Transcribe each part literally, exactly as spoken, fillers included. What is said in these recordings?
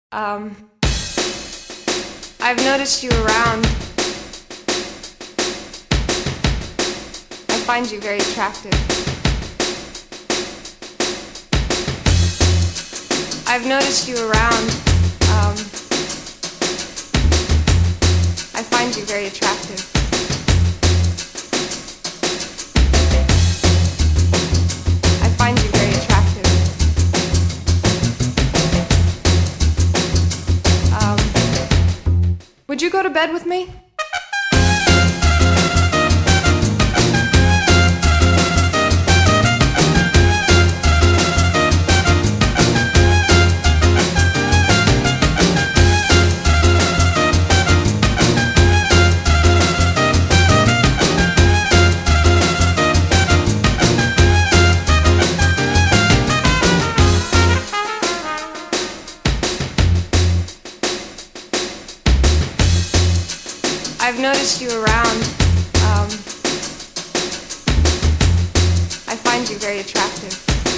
Um, I've noticed you around. I find you very attractive. I've noticed you around. Um, I find you very attractive. I find you very attractive. Um, would you go to bed with me? I've noticed you around. Um, I find you very attractive.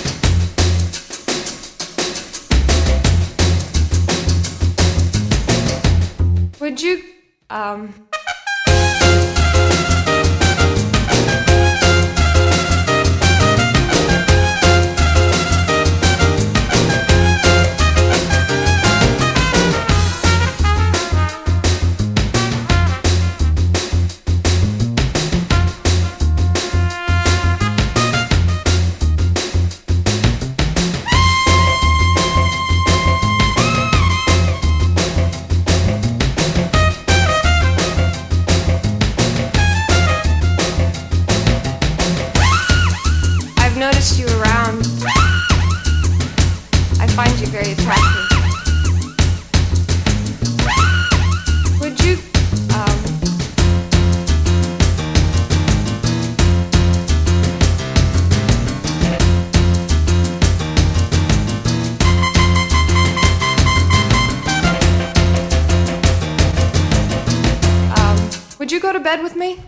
Would you, um... noticed you around. I find you very attractive. Would you, um... um, would you go to bed with me?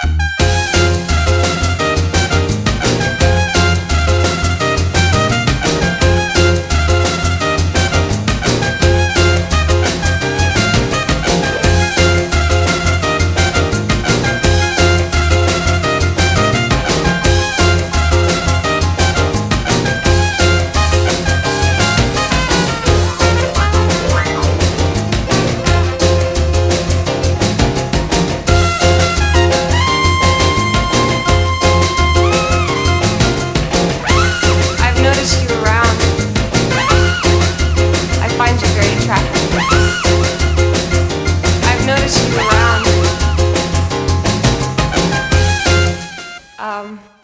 I've noticed you around. Um...